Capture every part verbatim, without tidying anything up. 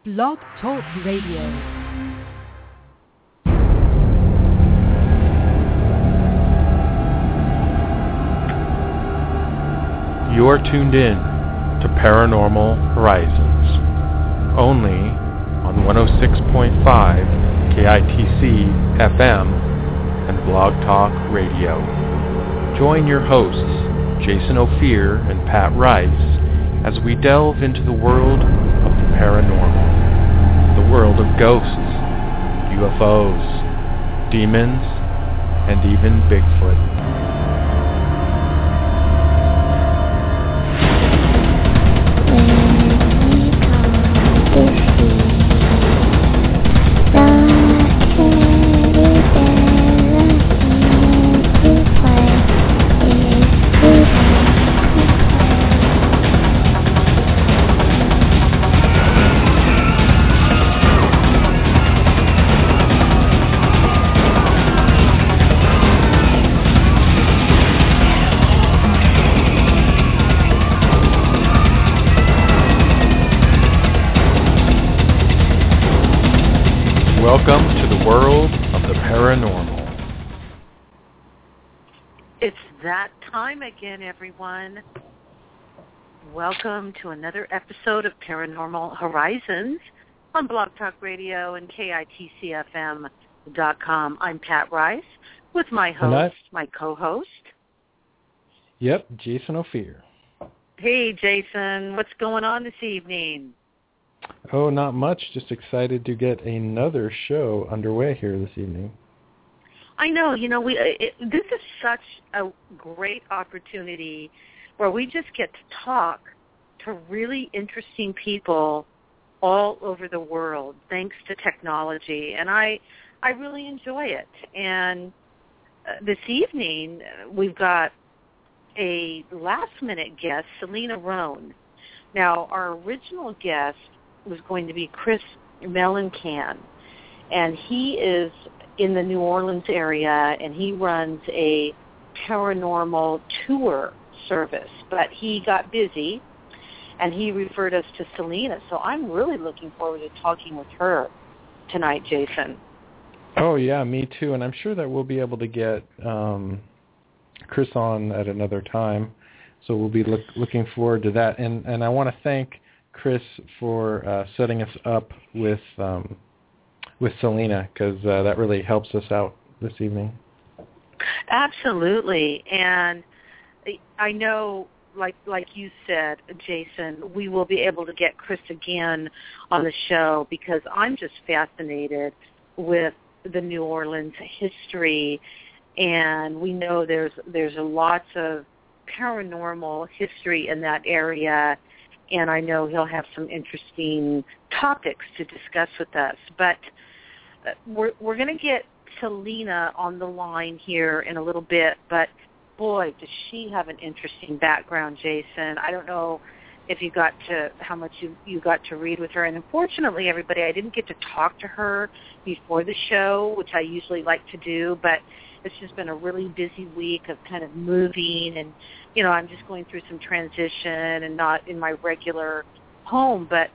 Blog Talk Radio. You are tuned in to Paranormal Horizons, only on one oh six point five K I T C F M and Blog Talk Radio. Join your hosts, Jason Ophir and Pat Rice, as we delve into the world of the paranormal, the world of ghosts, U F Os, demons, and even Bigfoot. Welcome to the world of the paranormal. It's that time again, everyone. Welcome to another episode of Paranormal Horizons on Blog Talk Radio and K I T C F M dot com. I'm Pat Rice with my host, my co-host. Yep, Jason Ophir. Hey, Jason. What's going on this evening? Oh, not much. Just excited to get another show underway here this evening. I know. You know, we it, this is such a great opportunity where we just get to talk to really interesting people all over the world, thanks to technology, and I I really enjoy it. And uh, this evening we've got a last-minute guest, Selena Rohn. Now, our original guest was going to be Chris Mellencamp, and he is in the New Orleans area, and he runs a paranormal tour service, but he got busy, and he referred us to Selena, so I'm really looking forward to talking with her tonight, Jason. Oh, yeah, me too, and I'm sure that we'll be able to get um, Chris on at another time, so we'll be look, looking forward to that, and, and I want to thank Chris for uh, setting us up with um, with Selena, because uh, that really helps us out this evening. Absolutely, and I know, like like you said, Jason, we will be able to get Chris again on the show because I'm just fascinated with the New Orleans history, and we know there's there's a lots of paranormal history in that area. And I know he'll have some interesting topics to discuss with us. But we're we're going to get Selena on the line here in a little bit. But, boy, does she have an interesting background, Jason. I don't know if you got to, how much you, you got to read with her. And unfortunately, everybody, I didn't get to talk to her before the show, which I usually like to do. But it's just been a really busy week of kind of moving, and, you know, I'm just going through some transition and not in my regular home. But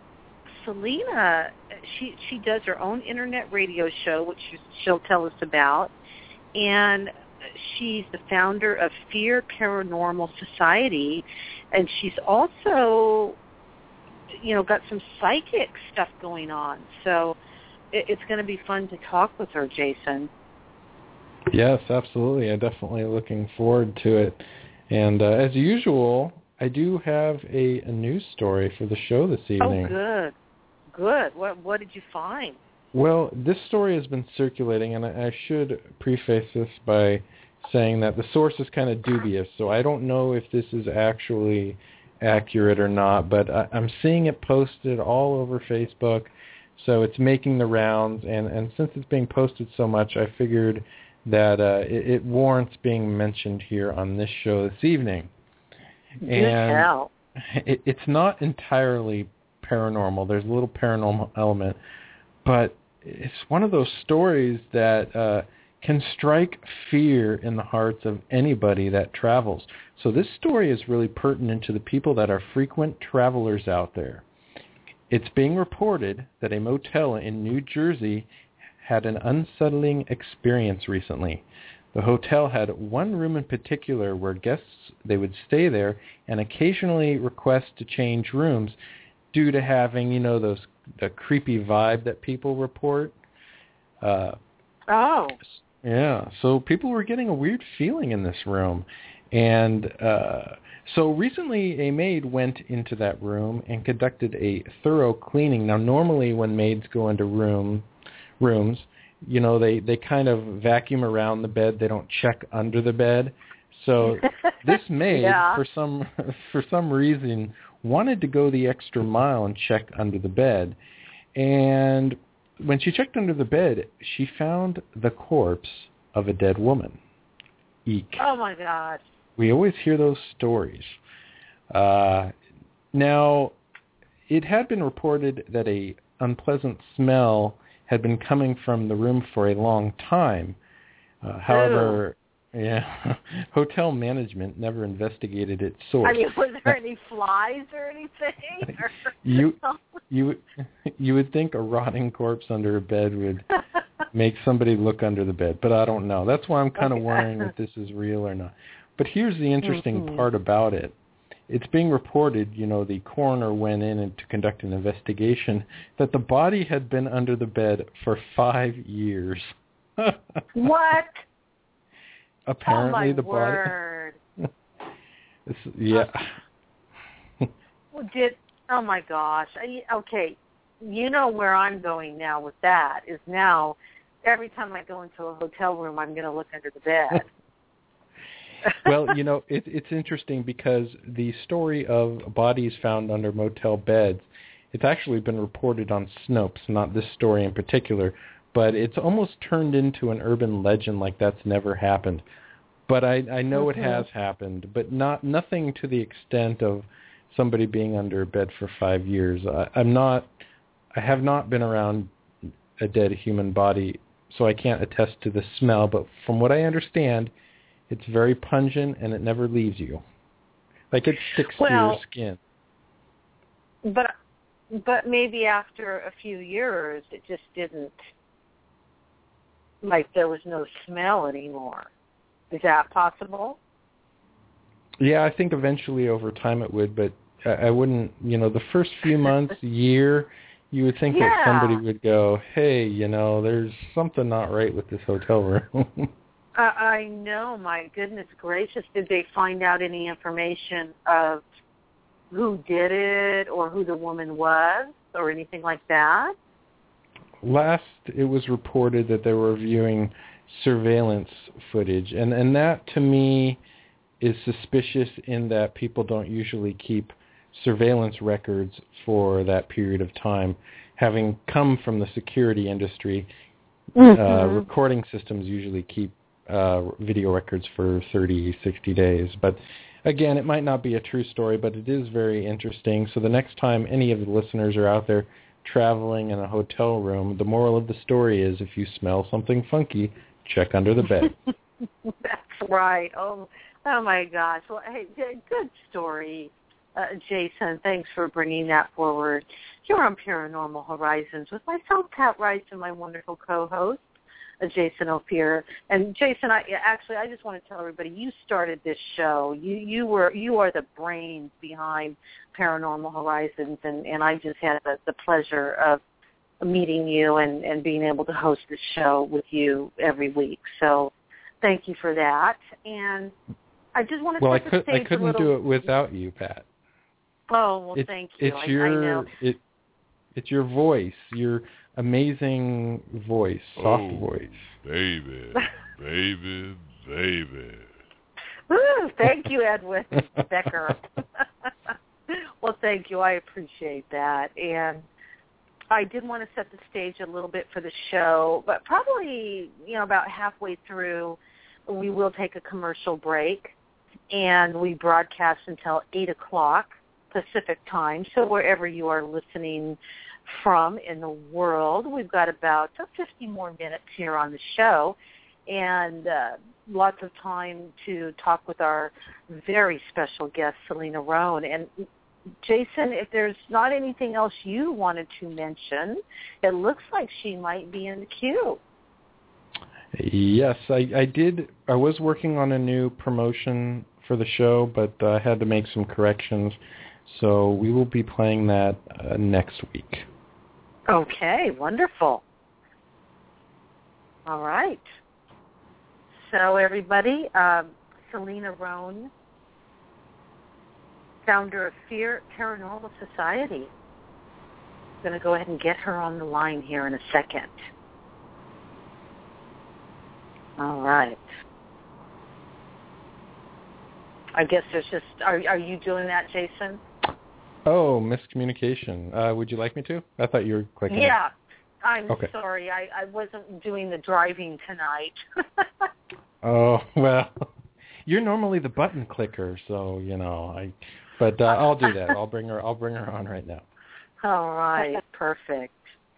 Selena, she she does her own internet radio show, which she'll tell us about, and she's the founder of Fear Paranormal Society, and she's also, you know, got some psychic stuff going on. So it, it's going to be fun to talk with her, Jason. Yes, absolutely. I'm definitely looking forward to it. And uh, as usual, I do have a, a news story for the show this evening. Oh, good. Good. What what did you find? Well, this story has been circulating, and I, I should preface this by saying that the source is kind of dubious, so I don't know if this is actually accurate or not, but I, I'm seeing it posted all over Facebook, so it's making the rounds, and, and since it's being posted so much, I figured that uh, it, it warrants being mentioned here on this show this evening. Good and hell. It, it's not entirely paranormal. There's a little paranormal element, but it's one of those stories that uh, can strike fear in the hearts of anybody that travels. So this story is really pertinent to the people that are frequent travelers out there. It's being reported that a motel in New Jersey had an unsettling experience recently. The hotel had one room in particular where guests, they would stay there and occasionally request to change rooms due to having, you know, those the creepy vibe that people report. Uh, oh. Yeah, so people were getting a weird feeling in this room. And uh, so recently a maid went into that room and conducted a thorough cleaning. Now, normally when maids go into room rooms, you know, they, they kind of vacuum around the bed. They don't check under the bed. So this maid, yeah. for some for some reason, wanted to go the extra mile and check under the bed. And when she checked under the bed, she found the corpse of a dead woman. Eek. Oh, my God. We always hear those stories. Uh, now, it had been reported that a unpleasant smell had been coming from the room for a long time. Uh, however, Ew. yeah, hotel management never investigated its source. I mean, was there any flies or anything? Or you you you would think a rotting corpse under a bed would make somebody look under the bed, but I don't know. That's why I'm kind of wondering if this is real or not. But here's the interesting mm-hmm. part about it. It's being reported, you know, the coroner went in and to conduct an investigation, that the body had been under the bed for five years. What? Apparently oh, my the word. body. yeah. Well, did oh my gosh. I, okay, you know where I'm going now with that is now every time I go into a hotel room, I'm going to look under the bed. Well, you know, it, it's interesting because the story of bodies found under motel beds, it's actually been reported on Snopes, not this story in particular, but it's almost turned into an urban legend like that's never happened. But I, I know mm-hmm. it has happened, but not nothing to the extent of somebody being under a bed for five years. I, I'm not, I have not been around a dead human body, so I can't attest to the smell, but from what I understand, it's very pungent, and it never leaves you. Like it sticks well, to your skin. But but maybe after a few years, it just didn't, like there was no smell anymore. Is that possible? Yeah, I think eventually over time it would, but I, I wouldn't, you know, the first few months, year, you would think yeah. that somebody would go, hey, you know, there's something not right with this hotel room. Uh, I know, my goodness gracious. Did they find out any information of who did it or who the woman was or anything like that? Last, it was reported that they were viewing surveillance footage, and, and that, to me, is suspicious in that people don't usually keep surveillance records for that period of time. Having come from the security industry, mm-hmm. uh, recording systems usually keep Uh, video records for thirty, sixty days. But again, it might not be a true story, but it is very interesting. So the next time any of the listeners are out there traveling in a hotel room, the moral of the story is if you smell something funky, check under the bed. That's right. Oh, oh my gosh. Well, hey, good story, uh, Jason. Thanks for bringing that forward. You're on Paranormal Horizons with myself, Pat Rice, and my wonderful co-host, Jason Ophir. And Jason, I actually I just want to tell everybody you started this show. You you were you are the brains behind Paranormal Horizons, and, and I just had the, the pleasure of meeting you and, and being able to host this show with you every week. So thank you for that. And I just want to well, set I the could stage I couldn't a little... do it without you, Pat. Oh well, it, thank you. It's I, your I know. It, it's your voice. Your amazing voice, soft oh, voice. Baby, baby, baby. Ooh, thank you, Edwin Becker. Well, thank you. I appreciate that. And I did want to set the stage a little bit for the show, but probably, you know, about halfway through, we will take a commercial break, and we broadcast until eight o'clock Pacific time. So wherever you are listening from in the world, we've got about fifty more minutes here on the show, and uh, lots of time to talk with our very special guest, Selena Rohn. And Jason, if there's not anything else you wanted to mention, it looks like she might be in the queue. Yes, I, I did. I was working on a new promotion for the show, but I uh, had to make some corrections. So we will be playing that uh, next week. Okay, wonderful. All right. So everybody, um, Selena Roan, founder of Fear Paranormal Society. I'm going to go ahead and get her on the line here in a second. All right. I guess there's just, are, are you doing that, Jason? Oh, miscommunication. Uh, would you like me to? I thought you were clicking. Yeah. It. I'm okay. sorry. I, I wasn't doing the driving tonight. Oh, well, you're normally the button clicker, so, you know, I, but uh, I'll do that. I'll bring her, I'll bring her on right now. All right. Perfect.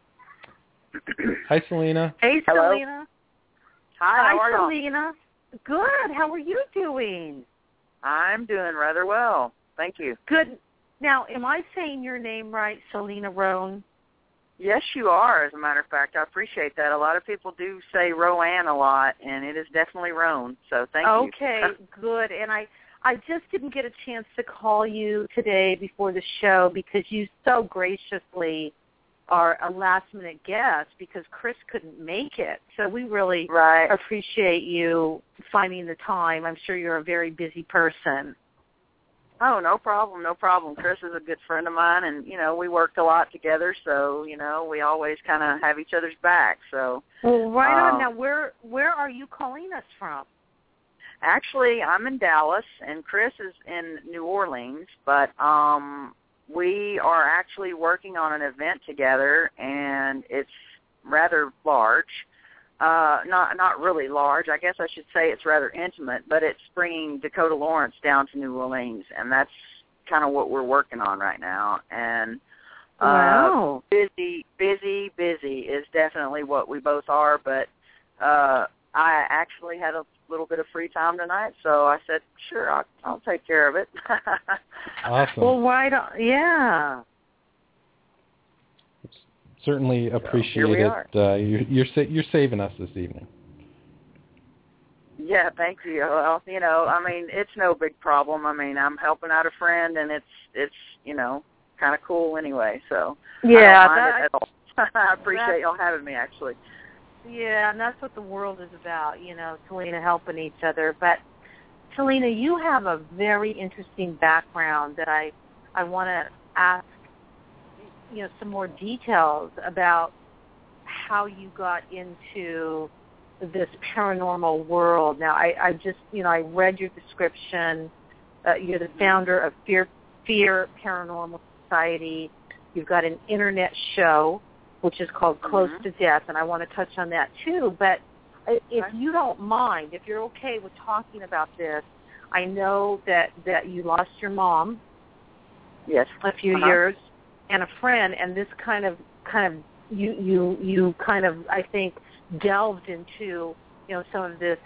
Hi, Selena. Hey, Hello. Selena. Hi, how Hi, are Selena. Good. How are you doing? I'm doing rather well. Thank you. Good. Now, am I saying your name right, Selena Roan? Yes, you are, as a matter of fact. I appreciate that. A lot of people do say Roanne a lot, and it is definitely Roan, so thank you. Okay, good. And I, I just didn't get a chance to call you today before the show because you so graciously are a last-minute guest because Chris couldn't make it. So we really right. appreciate you finding the time. I'm sure you're a very busy person. Oh, no problem, no problem. Chris is a good friend of mine, and, you know, we worked a lot together, so, you know, we always kind of have each other's back. So, well, right um, on. Now, where where are you calling us from? Actually, I'm in Dallas, and Chris is in New Orleans, but um, we are actually working on an event together, and it's rather large. Uh, not not really large. I guess I should say it's rather intimate, but it's bringing Dakota Lawrence down to New Orleans, and that's kind of what we're working on right now. And uh, wow. busy, busy, busy is definitely what we both are, but uh, I actually had a little bit of free time tonight, so I said, sure, I'll, I'll take care of it. Awesome. Well, why don't, yeah. Certainly appreciate so it. Uh, you're you're, sa- you're saving us this evening. Yeah, thank you. Well, you know, I mean, it's no big problem. I mean, I'm helping out a friend, and it's it's you know kind of cool anyway. So yeah, I don't mind that, it at all. I appreciate y'all having me, actually. Yeah, and that's what the world is about. You know, Selena helping each other. But Selena, you have a very interesting background that I I want to ask. You know, some more details about how you got into this paranormal world. Now, I, I just, you know, I read your description. Uh, you're the founder of Fear, Fear Paranormal Society. You've got an internet show, which is called Close mm-hmm. to Death, and I want to touch on that too. But if you don't mind, if you're okay with talking about this, I know that, that you lost your mom yes. a few uh-huh. years. And a friend, and this kind of, kind of, you, you, you kind of, I think, delved into, you know, some of this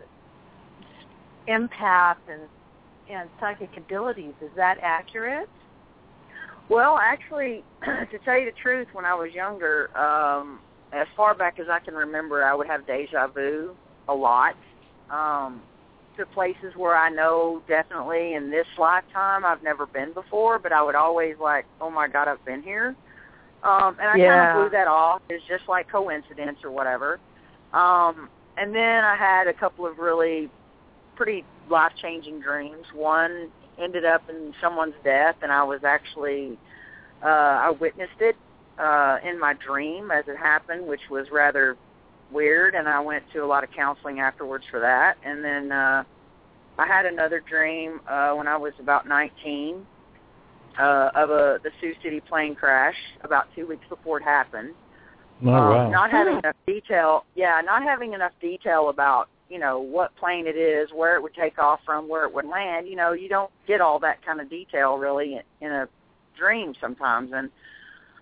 empath and and psychic abilities. Is that accurate? Well, actually, to tell you the truth, when I was younger, um, as far back as I can remember, I would have deja vu a lot. Um, to places where I know definitely in this lifetime I've never been before, but I would always like, oh my God, I've been here. Um, and I yeah. kind of blew that off. It's just like coincidence or whatever. Um, and then I had a couple of really pretty life-changing dreams. One ended up in someone's death, and I was actually, uh, I witnessed it uh, in my dream as it happened, which was rather weird, and I went to a lot of counseling afterwards for that. And then uh, I had another dream uh, when I was about nineteen uh, of a the Sioux City plane crash about two weeks before it happened. Oh, um, wow. Not having enough detail, yeah, not having enough detail about, you know, what plane it is, where it would take off from, where it would land. You know, you don't get all that kind of detail really in a dream sometimes. And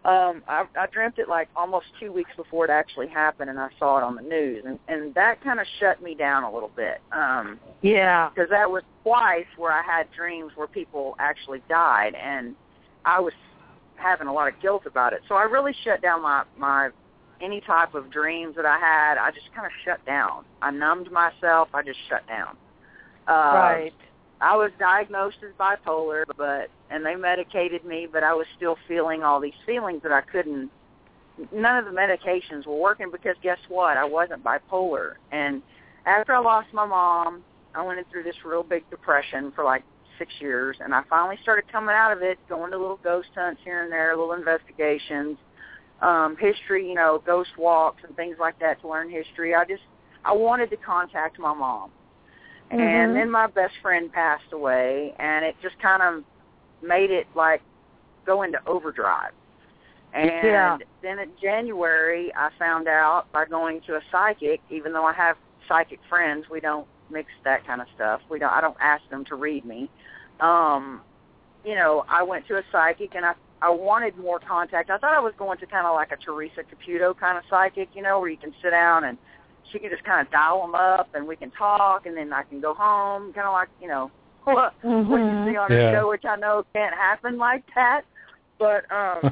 Um, I, I dreamt it like almost two weeks before it actually happened, and I saw it on the news, and, and that kind of shut me down a little bit. Um, yeah. Because that was twice where I had dreams where people actually died, and I was having a lot of guilt about it. So I really shut down my, my any type of dreams that I had. I just kind of shut down. I numbed myself. I just shut down. Uh, right. I was diagnosed as bipolar, but and they medicated me, but I was still feeling all these feelings that I couldn't. None of the medications were working because guess what? I wasn't bipolar. And after I lost my mom, I went through this real big depression for like six years, and I finally started coming out of it, going to little ghost hunts here and there, little investigations, um, history, you know, ghost walks and things like that to learn history. I just, I wanted to contact my mom. Mm-hmm. And then my best friend passed away, and it just kind of made it like go into overdrive. And yeah. then in January, I found out by going to a psychic, even though I have psychic friends, we don't mix that kind of stuff. We don't. I don't ask them to read me. Um, you know, I went to a psychic, and I I wanted more contact. I thought I was going to kind of like a Teresa Caputo kind of psychic, you know, where you can sit down and she can just kind of dial them up, and we can talk, and then I can go home, kind of like, you know, what, mm-hmm. what you see on yeah. the show, which I know can't happen like that. But um,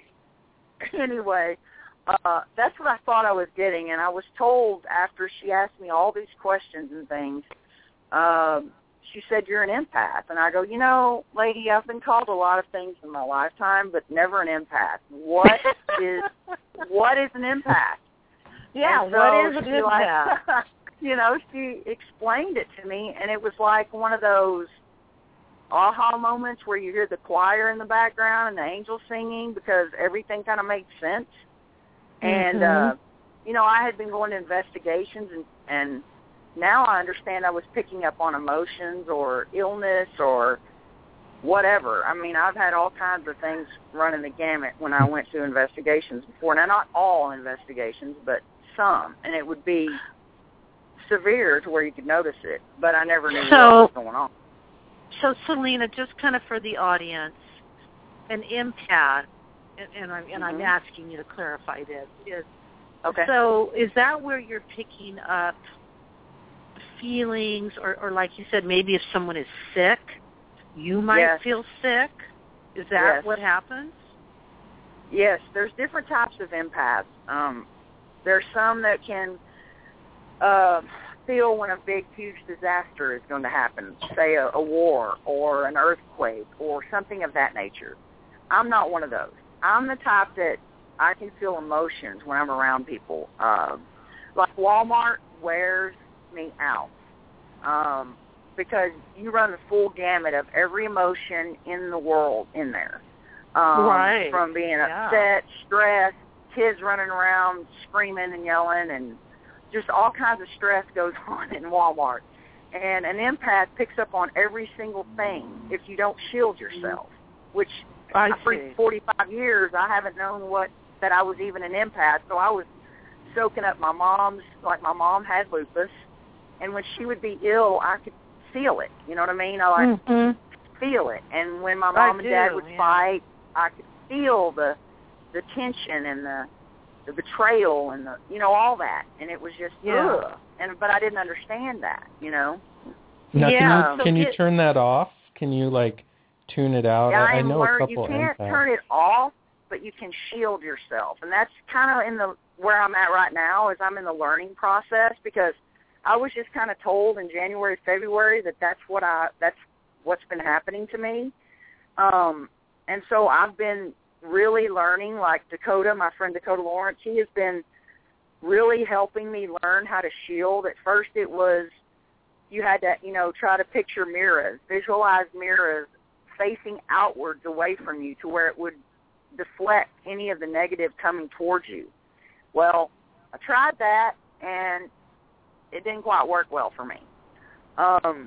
anyway, uh, that's what I thought I was getting, and I was told after she asked me all these questions and things, um, she said, you're an empath. And I go, you know, lady, I've been called a lot of things in my lifetime, but never an empath. What is what is an empath? Yeah, so what is a good like, like, you know, she explained it to me, and it was like one of those aha moments where you hear the choir in the background and the angels singing because everything kind of made sense. Mm-hmm. And, uh, you know, I had been going to investigations, and, and now I understand I was picking up on emotions or illness or whatever. I mean, I've had all kinds of things running the gamut when I went to investigations before. Now, not all investigations, but some, and it would be severe to where you could notice it, but I never knew so, what was going on. So, Selena, just kind of for the audience, an empath, and, and, I'm, and mm-hmm. I'm asking you to clarify this, is okay. So is that where you're picking up feelings, or, or like you said, maybe if someone is sick, you might yes. feel sick? Is that yes. what happens? Yes, there's different types of empaths. Um, there's some that can uh, feel when a big, huge disaster is going to happen, say a, a war or an earthquake or something of that nature. I'm not one of those. I'm the type that I can feel emotions when I'm around people. Uh, like Walmart wears me out um, because you run the full gamut of every emotion in the world in there. Um, right. From being yeah. upset, stressed, kids running around screaming and yelling, and just all kinds of stress goes on in Walmart. And an empath picks up on every single thing if you don't shield yourself, which I for see. forty-five years I haven't known what that I was even an empath. So I was soaking up my mom's, like my mom had lupus, and when she would be ill, I could feel it. You know what I mean? I like mm-hmm. feel it. And when my mom I and do, dad would yeah. fight, I could feel the the tension and the the betrayal and the you know all that, and it was just yeah. ugh. And but I didn't understand that, you know. Now, yeah. can you So can you it, turn that off? Can you like tune it out? Yeah, I, I know learned, a couple you can't empaths. turn it off, but you can shield yourself, and that's kind of in the where I'm at right now. Is I'm in the learning process because I was just kind of told in January, February that that's what I that's what's been happening to me, um, and so I've been really learning. Like Dakota, my friend Dakota Lawrence, he has been really helping me learn how to shield. At first, it was you had to you know try to picture mirrors, visualize mirrors facing outwards away from you to where it would deflect any of the negative coming towards you. Well, I tried that, and it didn't quite work well for me. Um,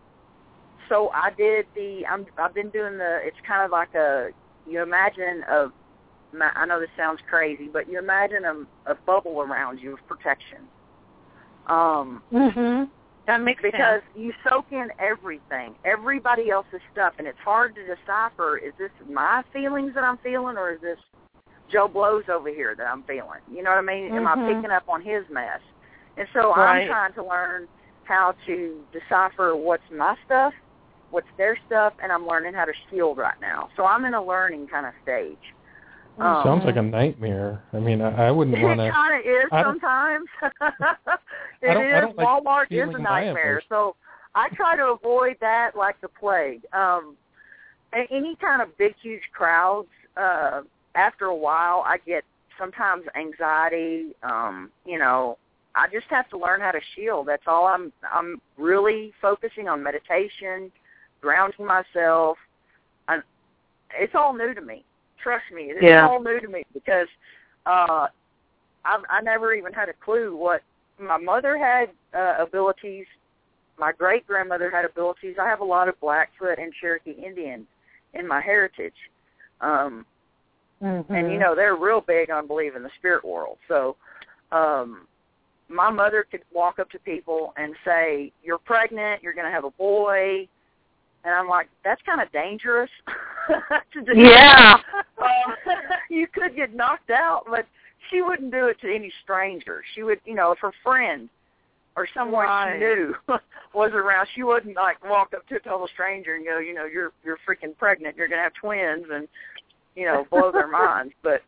so I did the, I'm, I've been doing the, it's kind of like a, you imagine a, I know this sounds crazy, but you imagine a, a bubble around you of protection. Um, mm-hmm. That makes because sense. you soak in everything, everybody else's stuff, and it's hard to decipher, is this my feelings that I'm feeling, or is this Joe Blow's over here that I'm feeling? You know what I mean? Mm-hmm. Am I picking up on his mess? And so right. I'm trying to learn how to decipher what's my stuff, what's their stuff, and I'm learning how to shield right now. So I'm in a learning kind of stage. Um, Sounds like a nightmare. I mean, I, I wouldn't want to. It kind of is sometimes. it I don't, is. I don't like Walmart is a feeling nightmare. violence. So I try to avoid that like the plague. Um, any kind of big, huge crowds, uh, after a while, I get sometimes anxiety. Um, you know, I just have to learn how to shield. That's all. I'm. I'm really focusing on meditation, grounding myself. I'm, it's all new to me. Trust me, it's yeah. all new to me because uh, I, I never even had a clue what my mother had uh, abilities. My great grandmother had abilities. I have a lot of Blackfoot and Cherokee Indian in my heritage, um, mm-hmm. and you know they're real big on believing the spirit world. So um, my mother could walk up to people and say, "You're pregnant. You're going to have a boy." And I'm like, that's kind of dangerous to do. Yeah. um, you could get knocked out, but she wouldn't do it to any stranger. She would, you know, if her friend or someone right. she knew was around, she wouldn't, like, walk up to a total stranger and go, you know, you're you're freaking pregnant. You're going to have twins and, you know, blow their minds. But,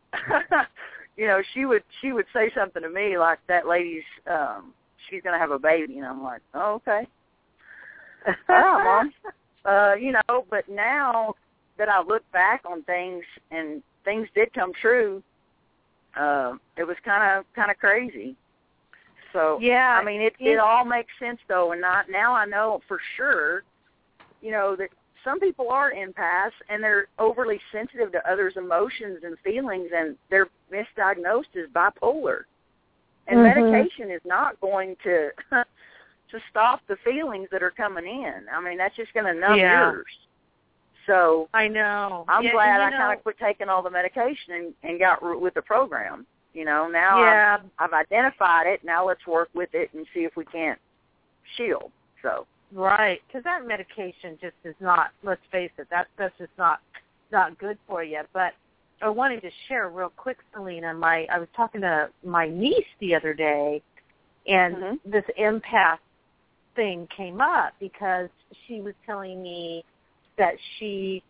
you know, she would she would say something to me like that lady's, um, she's going to have a baby. And I'm like, oh, okay. All right, Mom. Uh, you know, but now that I look back on things and things did come true, uh, it was kind of kind of crazy. So yeah, I mean, it it all makes sense though, and not, now I know for sure, you know, that some people are empaths and they're overly sensitive to others' emotions and feelings, and they're misdiagnosed as bipolar, and mm-hmm. medication is not going to. to stop the feelings that are coming in. I mean, that's just going to numb yeah. yours. So I know. I'm yeah, glad I know. kind of quit taking all the medication and, and got r- with the program. You know, now yeah. I've, I've identified it. Now let's work with it and see if we can't shield. So right, because that medication just is not. Let's face it, that that's just not not good for you. But I wanted to share real quick, Selena. My I was talking to my niece the other day, and mm-hmm. this empath thing came up because she was telling me that she,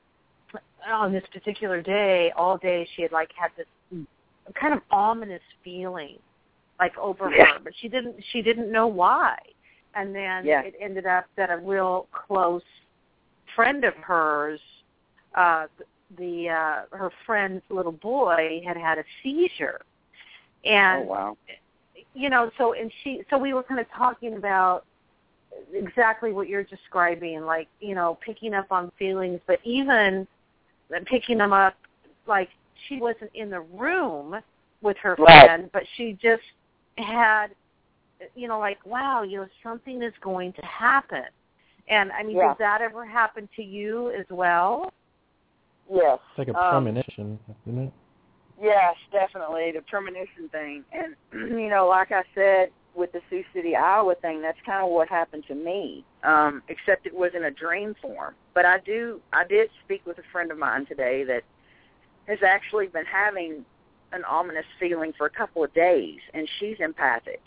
on this particular day, all day she had like had this kind of ominous feeling, like over yeah. her, but she didn't she didn't know why. And then yeah. it ended up that a real close friend of hers, uh, the uh, her friend's little boy had had a seizure, and oh, wow. you know, so and she, so we were kind of talking about exactly what you're describing, like, you know, picking up on feelings, but even picking them up, like she wasn't in the room with her right. friend, but she just had, you know, like, wow, you know, something is going to happen. And, I mean, yeah. does that ever happen to you as well? Yes. It's like a um, premonition, isn't it? Yes, definitely, the premonition thing. And, you know, like I said, with the Sioux City, Iowa thing, that's kind of what happened to me, um, except it was in a dream form. But I do, I did speak with a friend of mine today that has actually been having an ominous feeling for a couple of days, and she's empathic.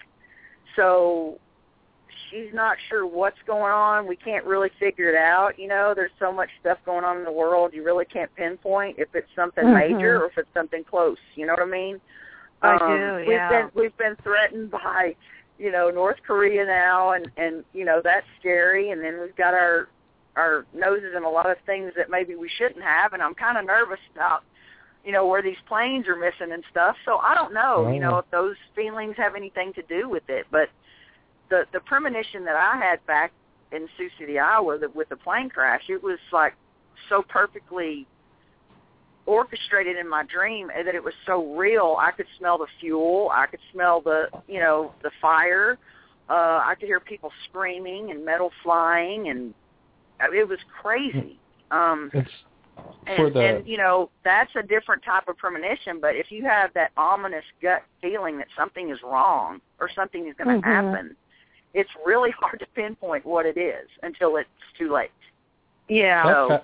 So she's not sure what's going on. We can't really figure it out. You know, there's so much stuff going on in the world, you really can't pinpoint if it's something mm-hmm. major or if it's something close. You know what I mean? I um, do, yeah. We've been, we've been threatened by, you know, North Korea now, and, and, you know, that's scary. And then we've got our our noses in a lot of things that maybe we shouldn't have, and I'm kind of nervous about, you know, where these planes are missing and stuff. So I don't know, oh. you know, if those feelings have anything to do with it. But the the premonition that I had back in Sioux City, Iowa, that with the plane crash, it was like so perfectly orchestrated in my dream that it was so real. I could smell the fuel. I could smell the, you know, the fire. Uh, I could hear people screaming and metal flying, and it was crazy. Um, it's for and, the... and, you know, that's a different type of premonition, but if you have that ominous gut feeling that something is wrong or something is going to mm-hmm. happen, it's really hard to pinpoint what it is until it's too late. Yeah. So, That's,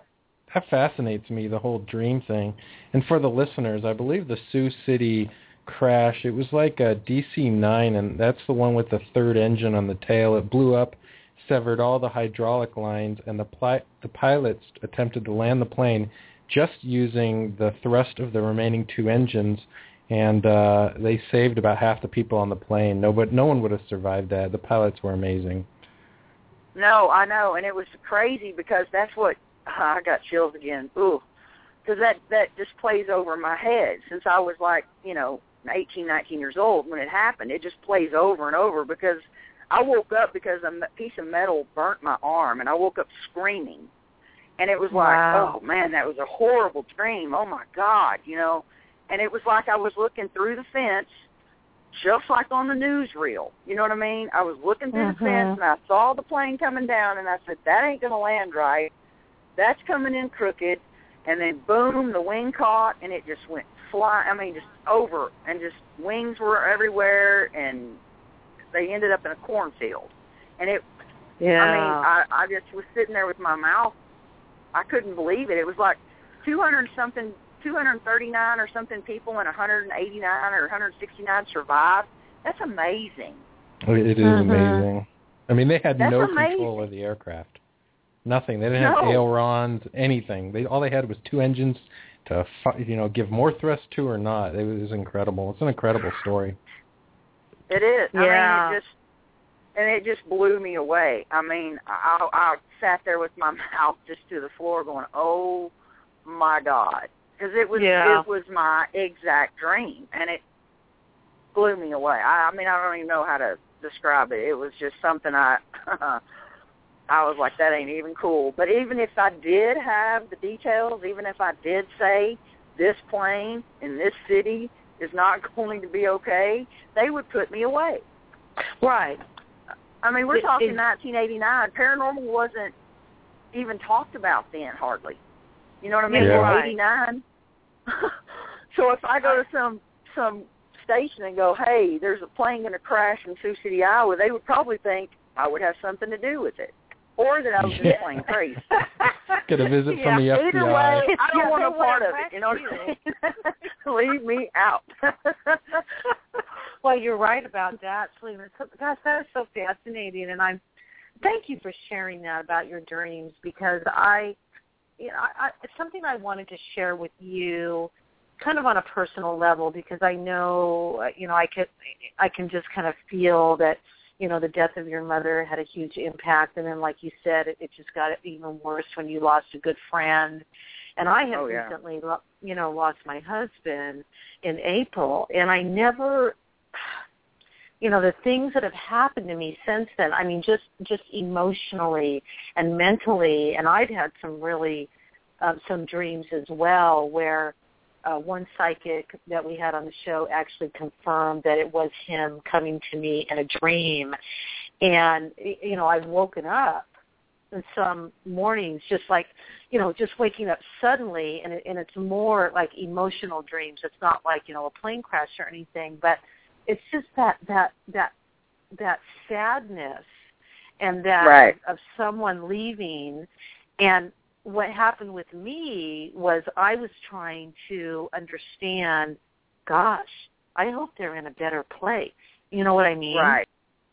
that fascinates me, the whole dream thing. And for the listeners, I believe the Sioux City crash, it was like a D C nine, and that's the one with the third engine on the tail. It blew up, severed all the hydraulic lines, and the pli- the pilots attempted to land the plane just using the thrust of the remaining two engines, and uh, they saved about half the people on the plane. No, but no one would have survived that. The pilots were amazing. No, I know, and it was crazy because that's what, I got chills again. Ooh, because that, that just plays over my head since I was like, you know, eighteen, nineteen years old when it happened. It just plays over and over because I woke up because a piece of metal burnt my arm, and I woke up screaming. And it was like, wow. oh, man, that was a horrible dream. Oh, my God, you know. And it was like I was looking through the fence, just like on the newsreel. You know what I mean? I was looking through mm-hmm. the fence, and I saw the plane coming down, and I said, that ain't going to land right. That's coming in crooked. And then, boom, the wing caught, and it just went flying. I mean, just over, and just wings were everywhere, and they ended up in a cornfield. And it, yeah. I mean, I, I just was sitting there with my mouth. I couldn't believe it. It was like two hundred something, two hundred thirty-nine or something people and one hundred eighty-nine or one hundred sixty-nine survived. That's amazing. It is mm-hmm. amazing. I mean, they had That's no amazing. control of the aircraft. Nothing. They didn't have no. ailerons, anything. They all they had was two engines to, you know, give more thrust to or not. It was incredible. It's an incredible story. It is. Yeah. I mean, it just and it just blew me away. I mean, I, I sat there with my mouth just to the floor, going, "Oh my God," because it was yeah. it was my exact dream, and it blew me away. I, I mean, I don't even know how to describe it. It was just something I. I was like, that ain't even cool. But even if I did have the details, even if I did say this plane in this city is not going to be okay, they would put me away. Right. I mean, we're it, talking it, nineteen eighty-nine. Paranormal wasn't even talked about then, hardly. You know what I mean? Yeah. Right. eighty-nine. So if I go to some some station and go, hey, there's a plane going to crash in Sioux City, Iowa, they would probably think I would have something to do with it. Or that I was just playing crazy. Get a visit yeah. from the F B I. Either way, I don't yeah, want no part of it. You know what I mean? Leave me out. Well, you're right about that, Selena. Gosh, that is so fascinating, and I'm thank you for sharing that about your dreams because I, you know, I, it's something I wanted to share with you, kind of on a personal level, because I know, you know, I could, I can just kind of feel that. You know, the death of your mother had a huge impact, and then, like you said, it, it just got even worse when you lost a good friend. And I have oh, yeah. recently, you know, lost my husband in April, and I never, you know, the things that have happened to me since then, I mean, just, just emotionally and mentally, and I've had some really, uh, some dreams as well where, Uh, one psychic that we had on the show actually confirmed that it was him coming to me in a dream. And, you know, I've woken up in some mornings just like, you know, just waking up suddenly, and, it, and it's more like emotional dreams. It's not like, you know, a plane crash or anything, but it's just that, that, that, that sadness and that right. of, of someone leaving. And what happened with me was I was trying to understand, gosh, I hope they're in a better place. You know what I mean? Right.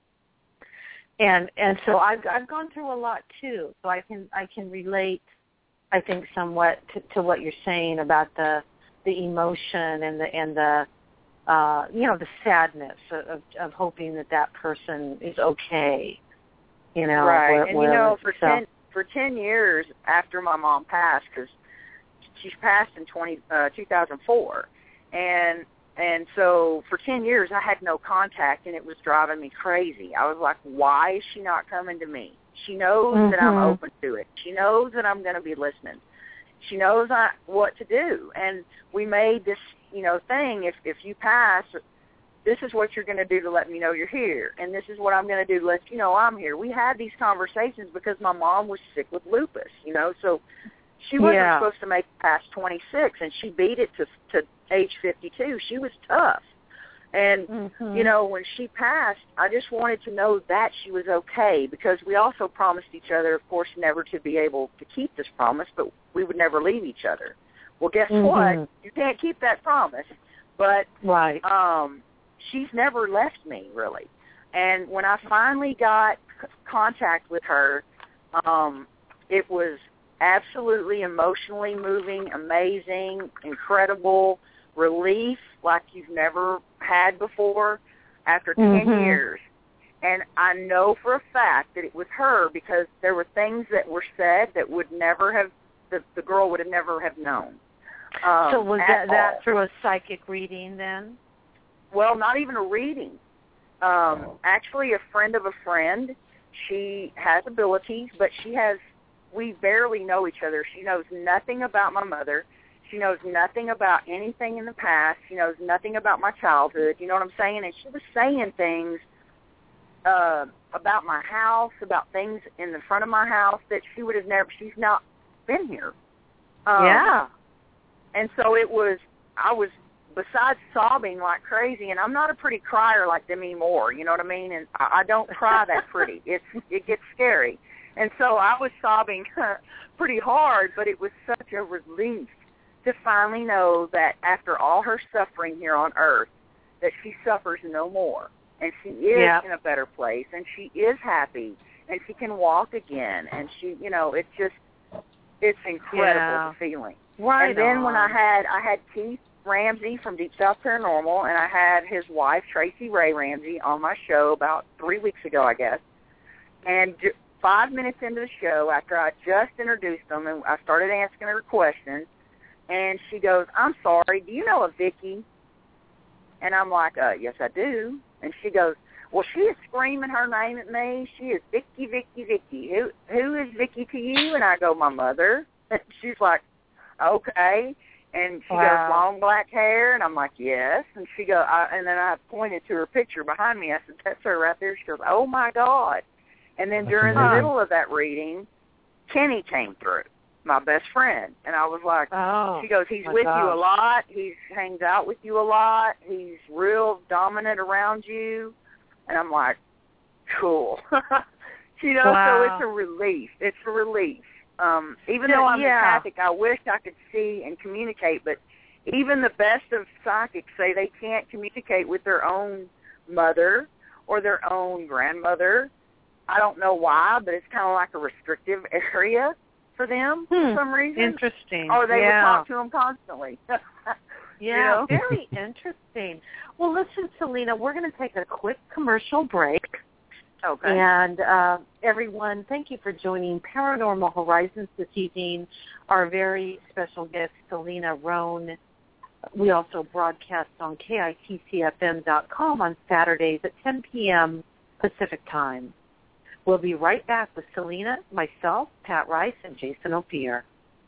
And and so I've I've gone through a lot too. So I can I can relate, I think, somewhat to, to what you're saying about the the emotion and the and the uh, you know the sadness of of hoping that that person is okay. You know, right? where, and where, you know, for so. ten. For ten years after my mom passed, because she passed in twenty, uh, two thousand four, and and so for ten years I had no contact, and it was driving me crazy. I was like, why is she not coming to me? She knows mm-hmm. that I'm open to it. She knows that I'm going to be listening. She knows I, what to do. And we made this, you know, thing, if if you pass, this is what you're going to do to let me know you're here, and this is what I'm going to do to let you know I'm here. We had these conversations because my mom was sick with lupus, you know, so she wasn't yeah. supposed to make it past twenty-six, and she beat it to to age fifty-two. She was tough. And, mm-hmm. you know, when she passed, I just wanted to know that she was okay, because we also promised each other, of course, never to be able to keep this promise, but we would never leave each other. Well, guess mm-hmm. what? You can't keep that promise. But right. um, she's never left me, really. And when I finally got c- contact with her, um, it was absolutely emotionally moving, amazing, incredible, relief like you've never had before after mm-hmm. ten years. And I know for a fact that it was her, because there were things that were said that would never have, the, the girl would have never have known. Um, so was that, that all. through a psychic reading then? Well, not even a reading. Um, actually, a friend of a friend, she has abilities, but she has, we barely know each other. She knows nothing about my mother. She knows nothing about anything in the past. She knows nothing about my childhood. You know what I'm saying? And she was saying things uh, about my house, about things in the front of my house that she would have never, she's not been here. Um, yeah. And so it was, I was, besides sobbing like crazy, and I'm not a pretty crier like them anymore, you know what I mean? And I, I don't cry that pretty. It's, it gets scary. And so I was sobbing pretty hard, but it was such a relief to finally know that after all her suffering here on earth, that she suffers no more. And she is yeah. in a better place, and she is happy, and she can walk again. And she, you know, it's just, it's incredible, yeah. the feeling. Right and then on. when I had, I had Keith Ramsey from Deep South Paranormal, and I had his wife, Tracy Ray Ramsey, on my show about three weeks ago, I guess. And j- five minutes into the show, after I just introduced them, and I started asking her questions, and she goes, I'm sorry, do you know a Vicky? And I'm like, uh, yes, I do. And she goes, well, she is screaming her name at me. She is Vicky, Vicky, Vicky. Who, who is Vicky to you? And I go, my mother. And she's like, okay. And she wow. goes, long black hair? And I'm like, yes. And she goes, I, and then I pointed to her picture behind me. I said, that's her right there. She goes, oh, my God. And then That's during amazing. the middle of that reading, Kenny came through, my best friend. And I was like, oh, she goes, he's my with gosh. you a lot. He hangs out with you a lot. He's real dominant around you. And I'm like, cool. you know, wow. so it's a relief. It's a relief. Um, even So, though I'm yeah. empathic, I wish I could see and communicate, but even the best of psychics say they can't communicate with their own mother or their own grandmother. I don't know why, but it's kind of like a restrictive area for them hmm. for some reason. Interesting. Or they yeah. would talk to them constantly. Yeah, you know? very interesting. Well, listen, Selena, we're going to take a quick commercial break. Okay. And uh, everyone, thank you for joining Paranormal Horizons this evening. Our very special guest, Selena Roan. We also broadcast on K I T C F M dot com on Saturdays at ten p.m. Pacific Time. We'll be right back with Selena, myself, Pat Rice, and Jason Ophir.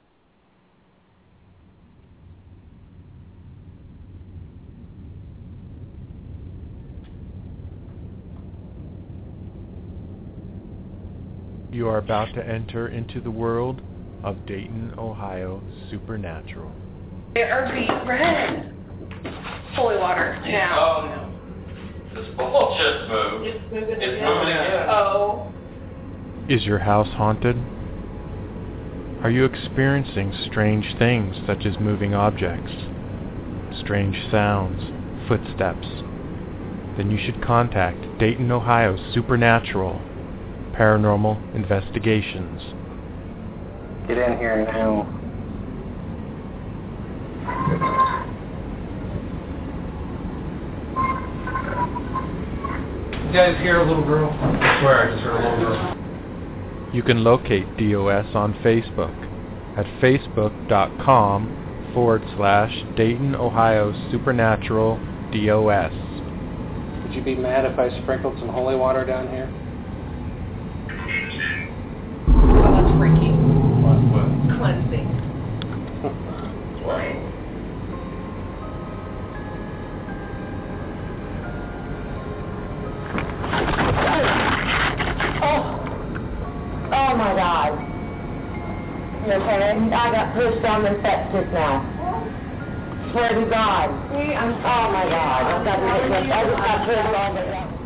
You are about to enter into the world of Dayton, Ohio Supernatural. Or be red. Holy water. Yeah. Um, this ball just moved. It's moving It's again. moving again. Oh. Is your house haunted? Are you experiencing strange things such as moving objects, strange sounds, footsteps? Then you should contact Dayton, Ohio Supernatural Paranormal Investigations. Get in here now. You guys hear a little girl? I swear I just heard a little girl. You can locate D O S on Facebook at facebook.com forward slash Dayton, Ohio Supernatural D O S. Would you be mad if I sprinkled some holy water down here? Oh, that's freaky. What? What? Cleansing. What? Oh my God. You okay? I got pushed on infected now. swear to God. Oh my God. I just got I just got turned on with that.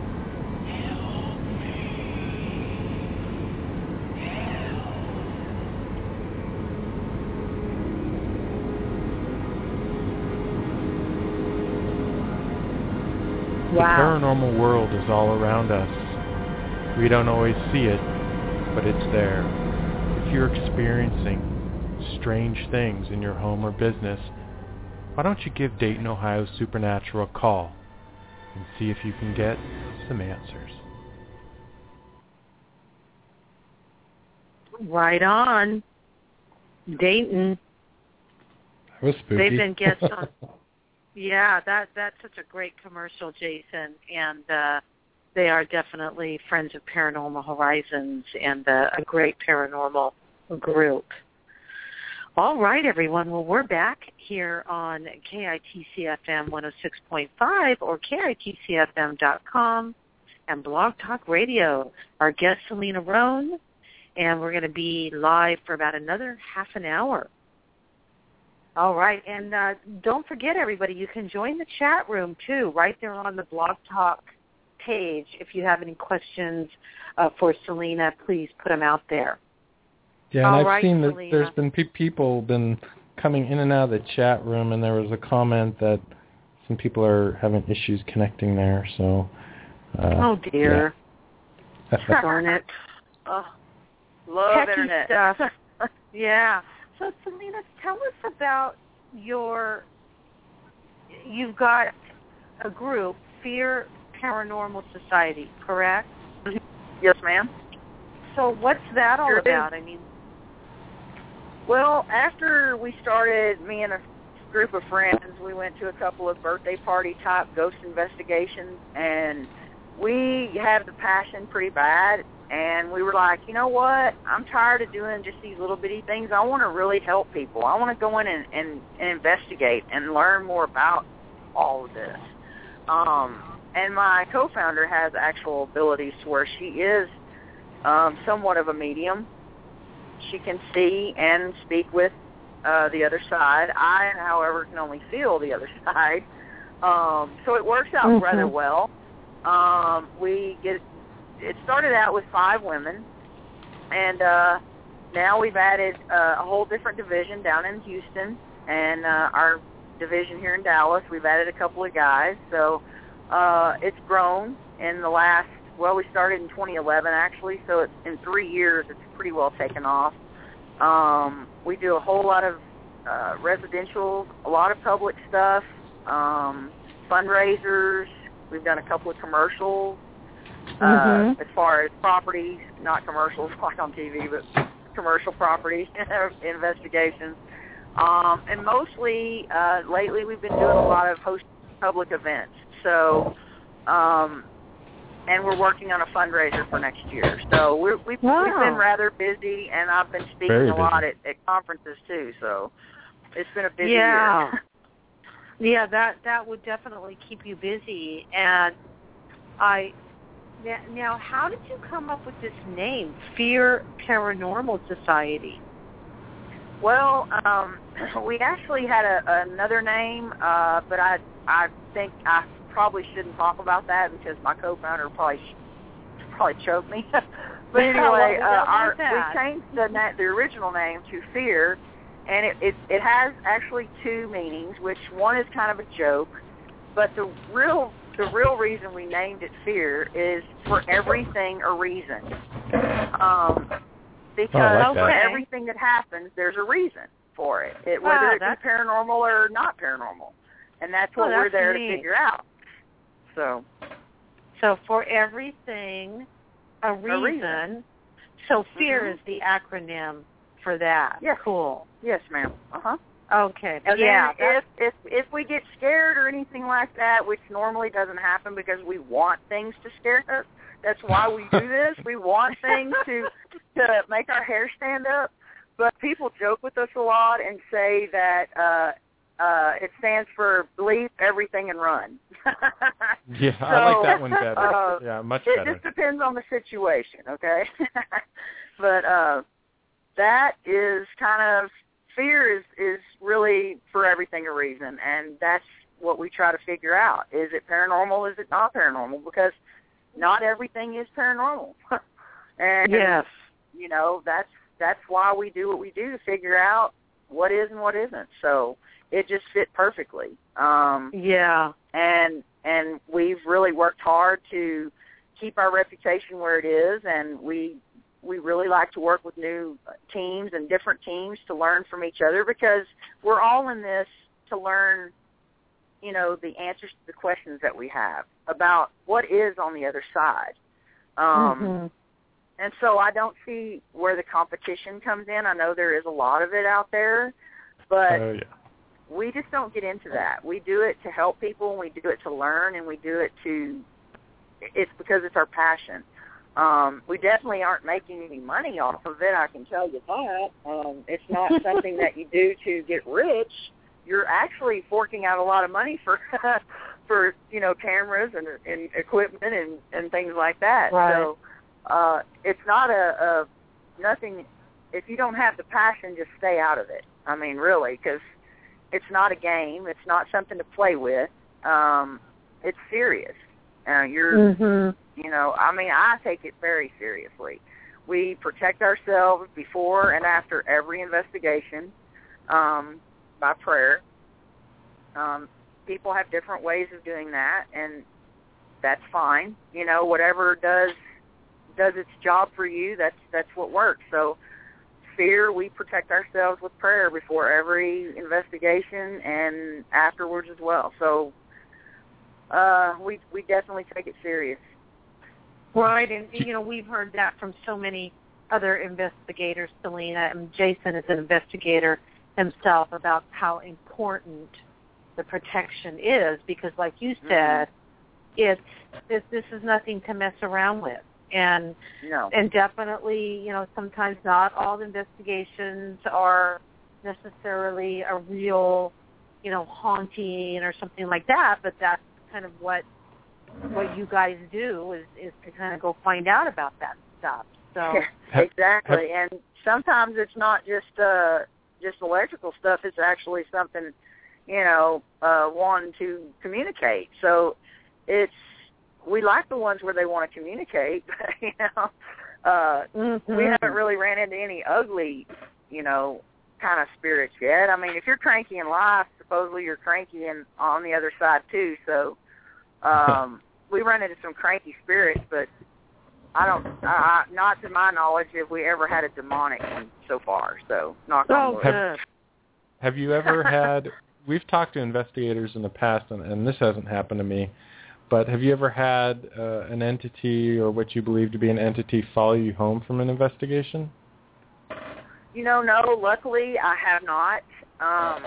The paranormal world is all around us. We don't always see it, but it's there. If you're experiencing strange things in your home or business, why don't you give Dayton, Ohio Supernatural a call and see if you can get some answers. Right on. Dayton. That was spooky. They've been guests on. Yeah, that that's such a great commercial, Jason, and uh, they are definitely friends of Paranormal Horizons and uh, a great paranormal group. All right, everyone. Well, we're back here on K I T C F M one oh six point five or K I T C F M dot com and Blog Talk Radio. Our guest, Selena Roan, and we're going to be live for about another half an hour. All right, and uh, don't forget, everybody, you can join the chat room, too, right there on the Blog Talk page. If you have any questions uh, for Selena, please put them out there. Yeah, and All I've right, seen that Selena. there's been pe- people been coming in and out of the chat room, and there was a comment that some people are having issues connecting there. So, uh, oh, dear. Yeah. Darn it. Oh, love Techie internet. stuff. Yeah. So, Selena, tell us about your, you've got a group, Fear Paranormal Society, correct? Yes, ma'am. So what's that all Sure about? is. I mean, Well, after we started, me and a group of friends, we went to a couple of birthday party type ghost investigations, and we had the passion pretty bad. And we were like, you know what? I'm tired of doing just these little bitty things. I want to really help people. I want to go in and, and, and investigate and learn more about all of this. Um, and my co-founder has actual abilities to where she is um, somewhat of a medium. She can see and speak with uh, the other side. I, however, can only feel the other side. Um, so it works out mm-hmm. rather well. Um, we get... It started out with five women, and uh, now we've added uh, a whole different division down in Houston, and uh, our division here in Dallas, we've added a couple of guys. So uh, it's grown in the last, well, we started in twenty eleven, actually, so it's, in three years it's pretty well taken off. Um, we do a whole lot of uh, residential, a lot of public stuff, um, fundraisers. We've done a couple of commercials. mm-hmm. uh, as far as properties, not commercials like on T V, but commercial property investigations. Um, and mostly, uh, lately we've been doing a lot of hosting public events. So, um, and we're working on a fundraiser for next year. So we're, we've, wow. we've been rather busy, and I've been speaking Very a lot busy. at, at conferences too. So it's been a busy yeah. year. Yeah, that that would definitely keep you busy. And I now, how did you come up with this name, Fear Paranormal Society? Well, um, we actually had a, another name, uh, but I I think I probably shouldn't talk about that because my co-founder probably probably choked me. But anyway, well, uh, our, that. we changed the na- the original name to Fear, and it, it it has actually two meanings. Which one is kind of a joke, but the real the real reason we named it Fear is for everything a reason. Um, because oh, I like for that. everything that happens, there's a reason for it, it wow, whether it that's... be paranormal or not paranormal, and that's what oh, we're that's there neat. to figure out. So, so for everything, a reason. A reason. So Fear mm-hmm. is the acronym for that. Yes. Cool. Yes, ma'am. Uh huh. Okay. And yeah. then if if if we get scared or anything like that, which normally doesn't happen because we want things to scare us. That's why we do this. We want things to to make our hair stand up. But people joke with us a lot and say that uh, uh, it stands for bleep everything and run. Yeah, so, I like that one better. Uh, yeah, much it better. It just depends on the situation, okay? But uh, that is kind of fear is, is really for everything a reason, and that's what we try to figure out. Is it paranormal? Is it not paranormal? Because not everything is paranormal. And, yes. you know, that's that's why we do what we do, to figure out what is and what isn't. So it just fit perfectly. Um, yeah. And and we've really worked hard to keep our reputation where it is, and we we really like to work with new teams and different teams to learn from each other, because we're all in this to learn, you know, the answers to the questions that we have about what is on the other side. Um, mm-hmm. And so I don't see where the competition comes in. I know there is a lot of it out there, but uh, yeah. we just don't get into that. We do it to help people, and we do it to learn, and we do it to, it's because it's our passion. Um, we definitely aren't making any money off of it, I can tell you that. Um, it's not something that you do to get rich. You're actually forking out a lot of money for, for you know, cameras and, and equipment and, and things like that. Right. So uh, it's not a, a nothing. If you don't have the passion, just stay out of it. I mean, really, because it's not a game. It's not something to play with. Um, it's serious. Uh, you're, mm-hmm. you know, I mean, I take it very seriously. We protect ourselves before and after every investigation um, by prayer. Um, people have different ways of doing that, and that's fine. You know, whatever does does its job for you, that's that's what works. So fear, we protect ourselves with prayer before every investigation and afterwards as well. So uh, we we definitely take it serious. Right, and you know, we've heard that from so many other investigators, Selena, and Jason is an investigator himself, about how important the protection is, because like you said, mm-hmm. it's this, this is nothing to mess around with. And no. and definitely, you know, sometimes not all investigations are necessarily a real, you know, haunting or something like that, but that's kind of what what you guys do is, is to kind of go find out about that stuff. So exactly. And sometimes it's not just uh just electrical stuff, it's actually something, you know, uh wanting to communicate. So it's we like the ones where they want to communicate, you know. Uh, mm-hmm. We haven't really ran into any ugly, you know, kind of spirits yet. I mean, if you're cranky in life, supposedly you're cranky in, on the other side too. So um, we run into some cranky spirits, but I don't, uh, not to my knowledge, have we ever had a demonic one so far. So knock on wood. Have, have you ever had, we've talked to investigators in the past, and, and this hasn't happened to me, but have you ever had uh, an entity or what you believe to be an entity follow you home from an investigation? You know, no, luckily I have not. Um,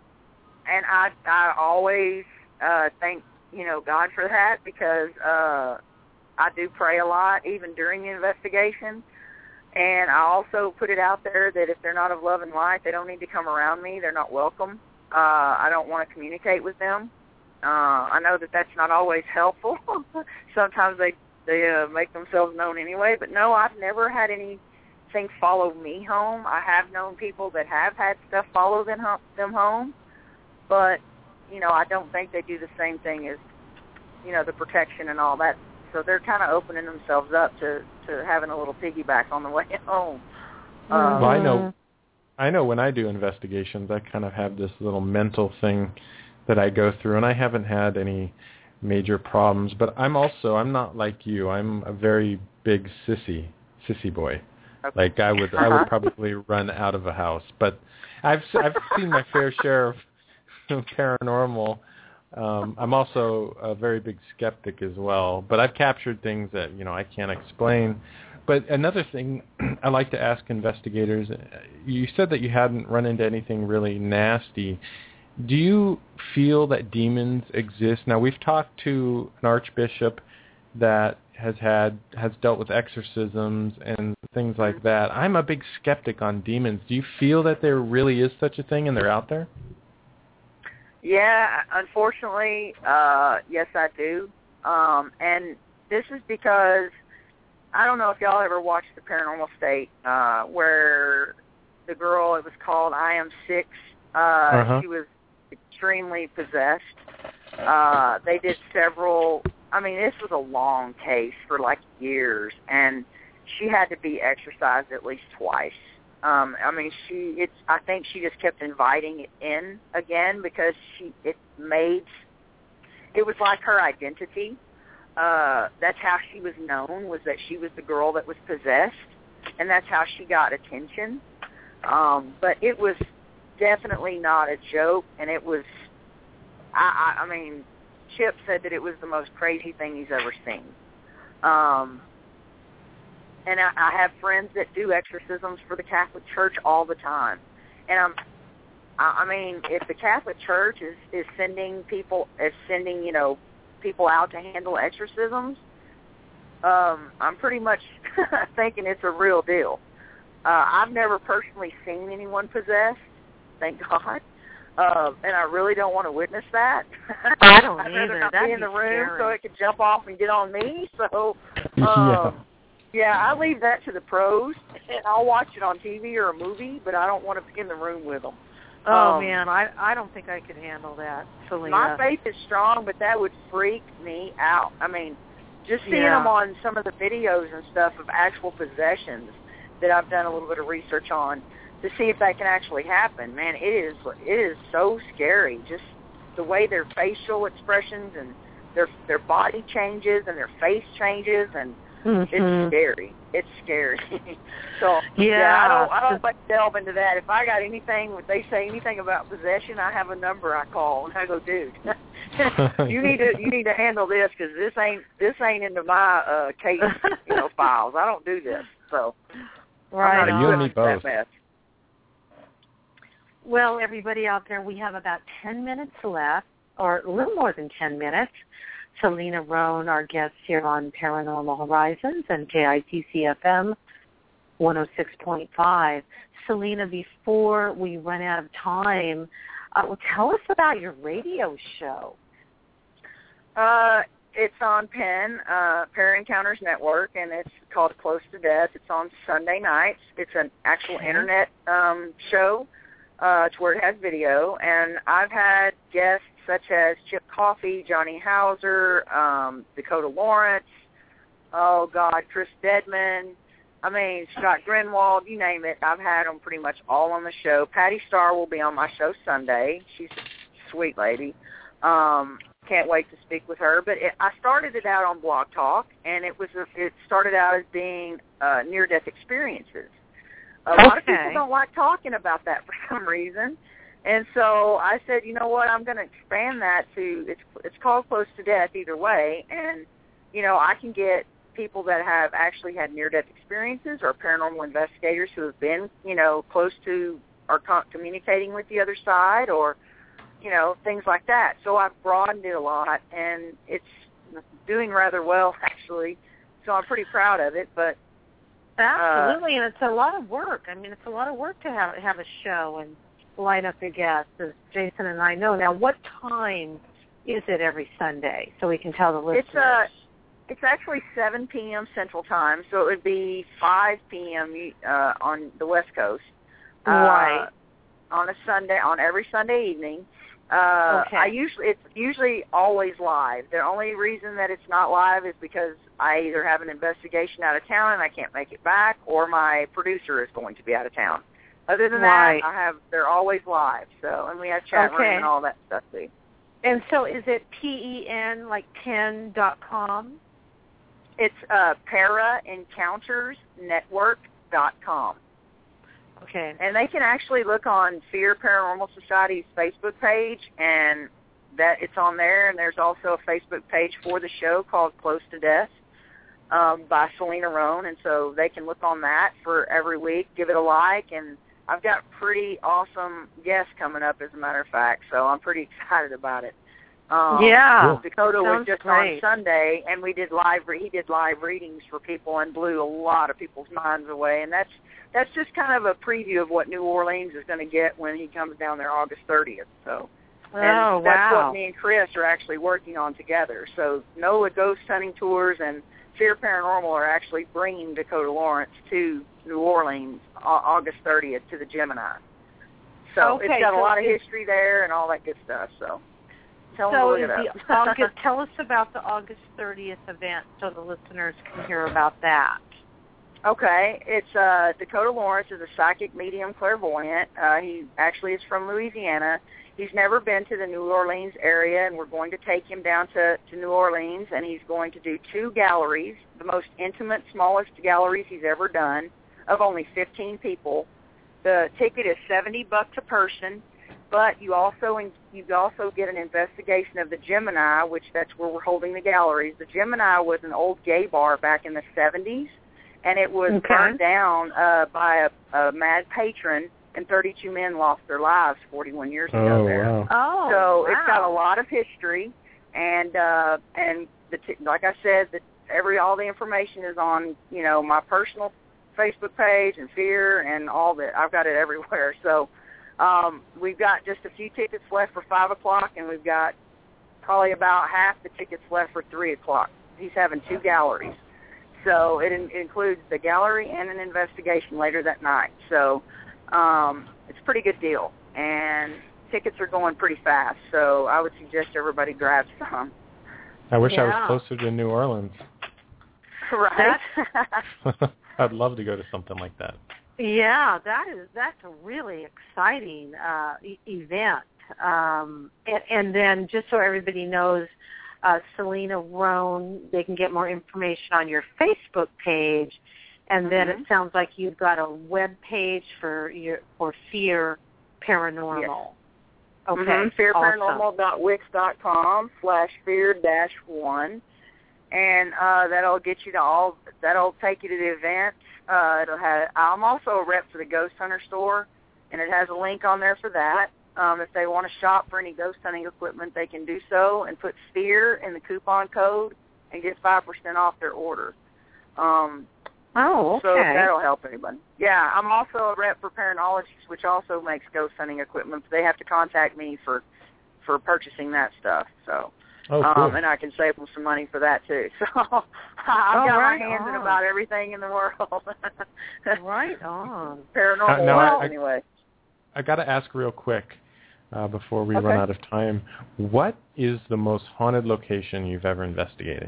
and I I always uh, thank, you know, God for that, because uh, I do pray a lot, even during the investigation. And I also put it out there that if they're not of love and light, they don't need to come around me. They're not welcome. Uh, I don't want to communicate with them. Uh, I know that that's not always helpful. Sometimes they they uh, make themselves known anyway. But no, I've never had anything follow me home. I have known people that have had stuff follow them home, them home, but you know, I don't think they do the same thing as, you know, the protection and all that. So they're kind of opening themselves up to, to having a little piggyback on the way home. Um, well, I know, I know when I do investigations, I kind of have this little mental thing that I go through, and I haven't had any major problems. But I'm also, I'm not like you. I'm a very big sissy, sissy boy. Okay. Like I would, uh-huh. I would probably run out of a house. But I've I've seen my fair share of paranormal. Um, I'm also a very big skeptic as well. But I've captured things that, you know, I can't explain. But another thing I like to ask investigators, you said that you hadn't run into anything really nasty. Do you feel that demons exist? Now, we've talked to an archbishop that has had has dealt with exorcisms and things like that. I'm a big skeptic on demons. Do you feel that there really is such a thing and they're out there? Yeah, unfortunately, uh, yes, I do. Um, and this is because, I don't know if y'all ever watched The Paranormal State, uh, where the girl. It was called I Am Six. Uh, uh-huh. She was extremely possessed. Uh, they did several. I mean, this was a long case for like years, and she had to be exorcised at least twice. Um, I mean, she. It's. I think she just kept inviting it in again because she. It made. It was like her identity. Uh, that's how she was known, was that she was the girl that was possessed, and that's how she got attention. Um, but it was definitely not a joke, and it was, I, I, I mean, Chip said that it was the most crazy thing he's ever seen. Um, and I, I have friends that do exorcisms for the Catholic Church all the time. And I'm, I, I mean, if the Catholic Church is, is sending people, is sending, you know, people out to handle exorcisms, um, I'm pretty much thinking it's a real deal. Uh, I've never personally seen anyone possessed, thank God, uh, and I really don't want to witness that. I don't I'd either. rather not That'd be in the be room scary. so it could jump off and get on me. So, um, yeah. yeah, I leave that to the pros, and I'll watch it on T V or a movie, but I don't want to be in the room with them. Oh, um, man, I I don't think I could handle that, Selena. My faith is strong, but that would freak me out. I mean, just seeing Yeah. them on some of the videos and stuff of actual possessions that I've done a little bit of research on to see if that can actually happen. Man, it is it is so scary. Just the way their facial expressions and their their body changes and their face changes, and mm-hmm. it's scary. It's scary. so yeah, yeah, I don't I don't like to delve into that. If I got anything, if they say anything about possession, I have a number I call and I go, dude, you need to you need to handle this because this ain't this ain't into my uh, case you know files. I don't do this. So right, I'm not you and me equipped for both. that mess. Well, everybody out there, we have about ten minutes left, or a little more than ten minutes. Selena Roan, our guest here on Paranormal Horizons and K I T C F M one oh six point five. Selena, before we run out of time, uh, well, tell us about your radio show. Uh, it's on Penn, uh, Para Encounters Network, and it's called Close to Death. It's on Sunday nights. It's an actual Okay. internet um, show. Uh, to where it has video, and I've had guests such as Chip Coffey, Johnny Hauser, um, Dakota Lawrence, oh God, Chris Dedman, I mean, Scott Grinwald, you name it. I've had them pretty much all on the show. Patty Starr will be on my show Sunday. She's a sweet lady. Um, can't wait to speak with her. But it, I started it out on Blog Talk, and it was a, it started out as being uh, near-death experiences. A okay. lot of people don't like talking about that for some reason. And so I said, you know what, I'm going to expand that to, it's it's called Close to Death either way. And, you know, I can get people that have actually had near-death experiences or paranormal investigators who have been, you know, close to or con- communicating with the other side or, you know, things like that. So I've broadened it a lot, and it's doing rather well, actually. So I'm pretty proud of it, but Absolutely, uh, and it's a lot of work. I mean, it's a lot of work to have have a show and line up the guests, as Jason and I know. Now, what time is it every Sunday, so we can tell the listeners? It's uh, it's actually seven p.m. Central Time, so it would be five p.m. Uh, on the West Coast. Right. Uh, on a Sunday, on every Sunday evening. Uh, okay. I usually it's usually always live. The only reason that it's not live is because I either have an investigation out of town and I can't make it back, or my producer is going to be out of town. Other than right. that, I have they're always live. So, and we have chat okay. room and all that stuff too. And so, is it P E N like ten dot com? It's uh, para encounters network dot com. Okay. And they can actually look on Fear Paranormal Society's Facebook page, and that it's on there. And there's also a Facebook page for the show called Close to Death um, by Selena Roan, and so they can look on that for every week, give it a like, and I've got pretty awesome guests coming up, as a matter of fact, so I'm pretty excited about it. Um, yeah. Dakota Sounds was just great. on Sunday, and we did live. He did live readings for people and blew a lot of people's minds away, and that's that's just kind of a preview of what New Orleans is going to get when he comes down there August thirtieth. So Oh, and that's wow. what me and Chris are actually working on together. So NOLA Ghost Hunting Tours and Fear Paranormal are actually bringing Dakota Lawrence to New Orleans August thirtieth to the Gemini. So okay, it's got so a lot of history there and all that good stuff. So tell so them to look is it up. the August, tell us about the August thirtieth event so the listeners can hear about that. Okay, it's uh, Dakota Lawrence is a psychic medium clairvoyant. Uh, he actually is from Louisiana. He's never been to the New Orleans area, and we're going to take him down to, to New Orleans, and he's going to do two galleries, the most intimate, smallest galleries he's ever done, of only fifteen people. The ticket is seventy bucks a person, but you also you also get an investigation of the Gemini, which that's where we're holding the galleries. The Gemini was an old gay bar back in the seventies, and it was okay. burned down uh, by a, a mad patron, and thirty-two men lost their lives forty-one years ago oh, there. Wow. Oh, so wow. it's got a lot of history, and uh, and the t- like I said, the, every all the information is on you know my personal Facebook page and Fear and all that. I've got it everywhere. So um, we've got just a few tickets left for five o'clock, and we've got probably about half the tickets left for three o'clock. He's having two galleries. So it, in, it includes the gallery and an investigation later that night. So um, it's a pretty good deal. And tickets are going pretty fast. So I would suggest everybody grab some. I wish yeah. I was closer to New Orleans. Right. I'd love to go to something like that. Yeah, that is that's a really exciting uh, e- event. Um, and, and then just so everybody knows, uh, Selena Roan, they can get more information on your Facebook page, and then mm-hmm. it sounds like you've got a web page for your for Fear Paranormal. Yes. Okay. Mm-hmm. fear awesome. paranormal dot wix dot com slash fear dash one. And uh, that'll get you to all. That'll take you to the event. Uh, it'll have. I'm also a rep for the Ghost Hunter store, and it has a link on there for that. Um, if they want to shop for any ghost hunting equipment, they can do so and put Fear in the coupon code and get five percent off their order. Um, oh, okay. So that'll help anybody. Yeah, I'm also a rep for Paranologies, which also makes ghost hunting equipment. But they have to contact me for for purchasing that stuff. So. Oh, cool. Um, and I can save them some money for that, too. So I've oh, got right my hands on. in about everything in the world. Right on. Paranormal Uh, now, world, I, anyway. I got to ask real quick uh, before we Okay. run out of time. What is the most haunted location you've ever investigated?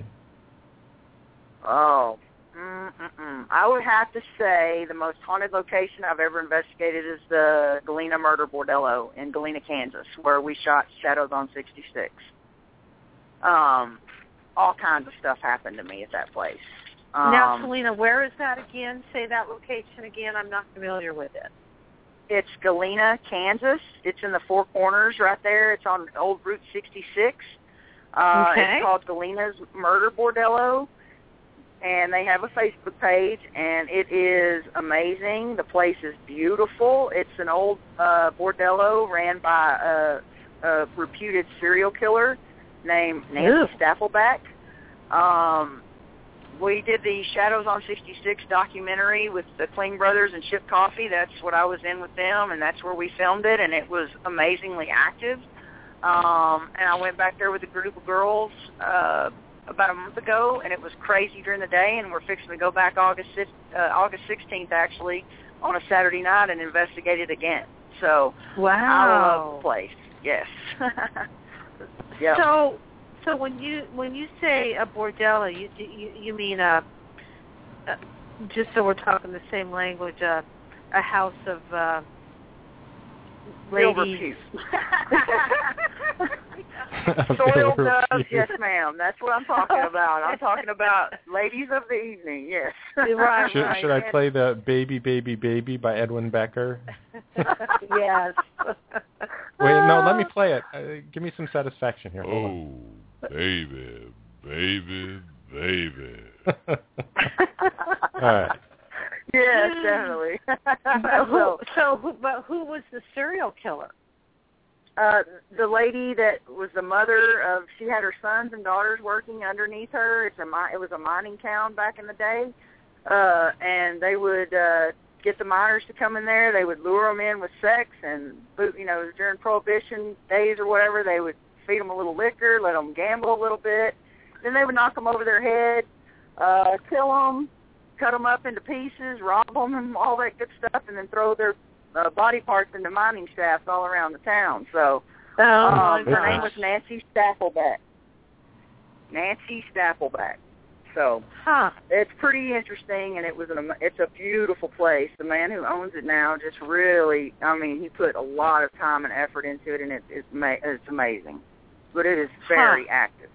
Oh, mm-mm-mm. I would have to say the most haunted location I've ever investigated is the Galena Murder Bordello in Galena, Kansas, where we shot Shadows on sixty-six. Um, all kinds of stuff happened to me at that place. Um, now, Selena, where is that again? Say that location again. I'm not familiar with it. It's Galena, Kansas. It's in the Four Corners right there. It's on Old Route sixty-six. Uh, okay. It's called Galena's Murder Bordello, and they have a Facebook page, and it is amazing. The place is beautiful. It's an old uh, bordello ran by a, a reputed serial killer named Nancy Ew. Staffelback. Um, we did the Shadows on sixty-six documentary with the Kling Brothers and Chip Coffey. That's what I was in with them, and that's where we filmed it, and it was amazingly active. Um, and I went back there with a group of girls uh, about a month ago, and it was crazy during the day, and we're fixing to go back August uh, August sixteenth, actually, on a Saturday night and investigate it again. So wow. I love the place, yes. Yep. So, so when you when you say a bordello, you you, you mean a, a just so we're talking the same language, a a house of uh, ladies. Soiled doves, yes, ma'am. That's what I'm talking about. I'm talking about ladies of the evening. Yes. Right. Should, right. should I play the Baby, Baby, Baby by Edwin Becker? Yes. Wait, no, let me play it. Uh, give me some satisfaction here. Hold on. Oh, baby, baby, baby. All right. Yes, definitely. But who, so, who, but who was the serial killer? Uh, the lady that was the mother of, she had her sons and daughters working underneath her. It's a, it was a mining town back in the day. Uh, and they would uh, get the minors to come in there. They would lure them in with sex, and, you know, during Prohibition days or whatever, they would feed them a little liquor, let them gamble a little bit. Then they would knock them over their head, uh, kill them, cut them up into pieces, rob them, and all that good stuff, and then throw their uh, body parts into mining shafts all around the town. So oh, um, my her name gosh. was Nancy Staffelback. Nancy Staffelback. So huh. it's pretty interesting, and it was an it's a beautiful place. The man who owns it now just really, I mean, he put a lot of time and effort into it, and it, it's ma- it's amazing. But it is very huh. active.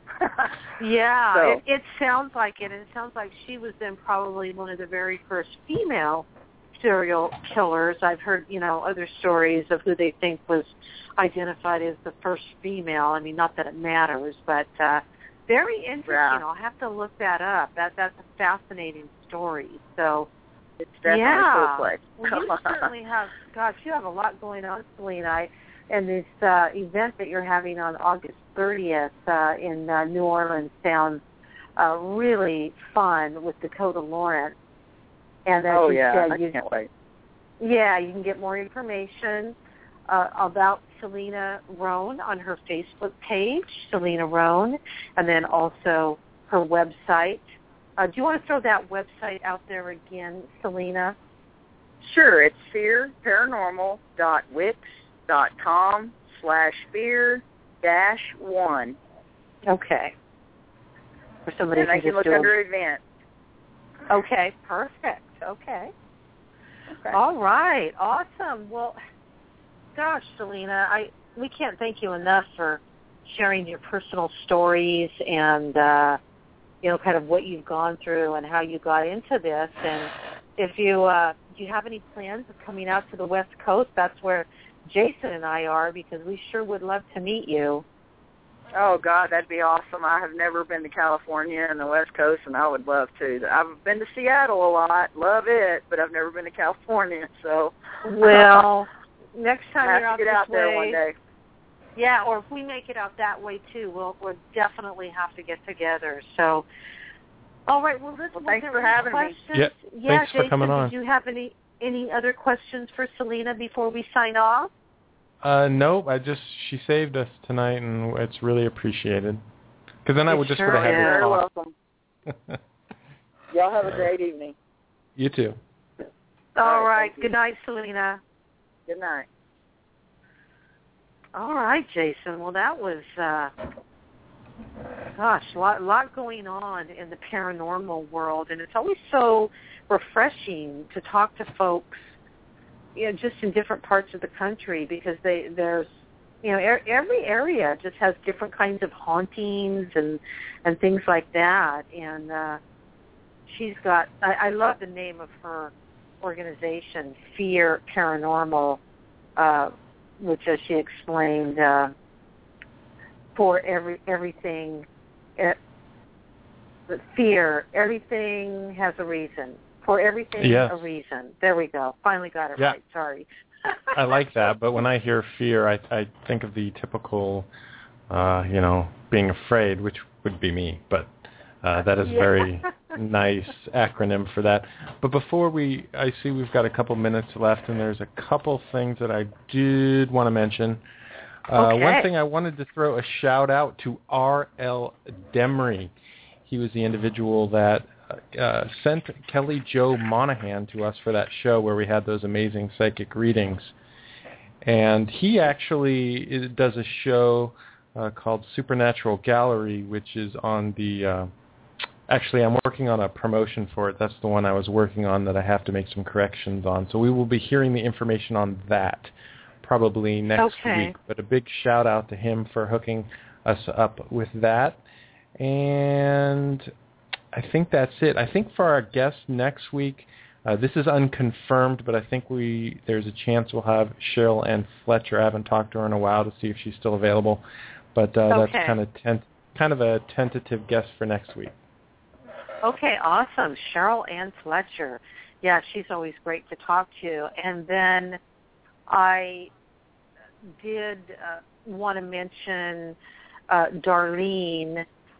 yeah, so, it, it sounds like it. And it sounds like she was then probably one of the very first female serial killers. I've heard, you know, other stories of who they think was identified as the first female. I mean, not that it matters, but uh, very interesting. Yeah. I'll have to look that up. That that's a fascinating story. So it's definitely yeah. a cool place. Well, you certainly have. Gosh, you have a lot going on, Selena. I, and this uh, event that you're having on August thirtieth uh, in uh, New Orleans sounds uh, really fun with Dakota Lawrence. And as oh, you yeah, said, I you, can't wait. Yeah, you can get more information uh, about Selena Roan on her Facebook page, Selena Roan, and then also her website. Uh, do you want to throw that website out there again, Selena? Sure, it's fear paranormal dot wix dot com slash fear dash one. Okay. For somebody and I can just look do under a... events. Okay, perfect. Okay. Okay. All right. Awesome. Well, gosh, Selena, I we can't thank you enough for sharing your personal stories and, uh, you know, kind of what you've gone through and how you got into this. And if you, uh, do you have any plans of coming out to the West Coast? That's where Jason and I are, because we sure would love to meet you. Oh, God, that'd be awesome. I have never been to California and the West Coast, and I would love to. I've been to Seattle a lot, love it, but I've never been to California, so. Well, next time I you're have out to get this out there way, one day. yeah, or if we make it out that way too, we'll we'll definitely have to get together. So, all right. Well, listen. Well, thanks was for there any having me. questions? Yeah, yeah thanks Jason, for coming on. Did you have any any other questions for Selena before we sign off? Uh, nope. I just she saved us tonight, and it's really appreciated. Because then I It would just sure would have had is. to You're talk. welcome. Y'all have a great evening. You too. All, All right, right. thank you. Good night, Selena. Good night. All right, Jason. Well, that was, uh, gosh, a lot, lot going on in the paranormal world, and it's always so refreshing to talk to folks, you know, just in different parts of the country, because they there's, you know, er, every area just has different kinds of hauntings and and things like that. And uh, she's got, I, I love the name of her organization, Fear Paranormal, uh, which, as she explained, uh, for every everything, uh, fear, everything has a reason. For everything, Yes. a reason. There we go. Finally got it Yeah. right. Sorry. I like that, but when I hear fear, I, I think of the typical, uh, you know, being afraid, which would be me. But uh, that is a Yeah. very nice acronym for that. But before we, I see we've got a couple minutes left, and there's a couple things that I did want to mention. Uh, Okay. One thing I wanted to throw a shout out to R L Demery. He was the individual that uh, sent Kelly Jo Monahan to us for that show where we had those amazing psychic readings. And he actually is, does a show uh, called Supernatural Gallery, which is on the... Uh, actually, I'm working on a promotion for it. That's the one I was working on that I have to make some corrections on. So we will be hearing the information on that probably next Okay. week. But a big shout out to him for hooking us up with that. And I think that's it. I think for our guest next week, uh, this is unconfirmed, but I think we there's a chance we'll have Cheryl Ann Fletcher. I haven't talked to her in a while to see if she's still available, but uh, Okay. that's kind of tent, kind of a tentative guess for next week. Okay, awesome. Cheryl Ann Fletcher. Yeah, she's always great to talk to. And then I did uh, want to mention uh, Darlene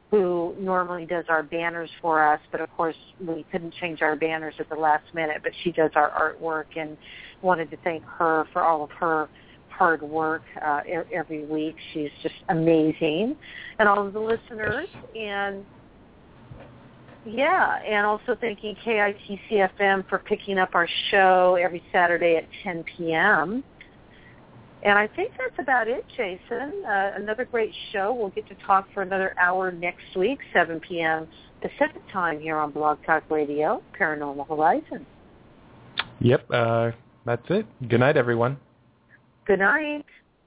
who normally does our banners for us, but of course we couldn't change our banners at the last minute, but she does our artwork, and wanted to thank her for all of her hard work uh, every week. She's just amazing. And all of the listeners, and yeah, and also thanking K I T C F M for picking up our show every Saturday at ten p.m., And I think that's about it, Jason. Uh, another great show. We'll get to talk for another hour next week, seven p.m. Pacific time here on Blog Talk Radio, Paranormal Horizon. Yep, uh, that's it. Good night, everyone. Good night.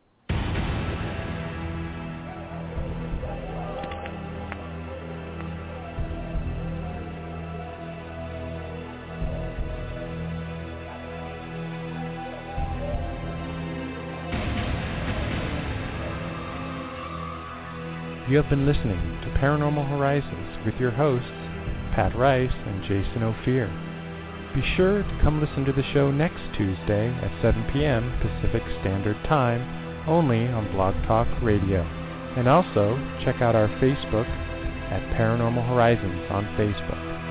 You have been listening to Paranormal Horizons with your hosts, Pat Rice and Jason Ophir. Be sure to come listen to the show next Tuesday at seven p.m. Pacific Standard Time, only on Blog Talk Radio. And also, check out our Facebook at Paranormal Horizons on Facebook.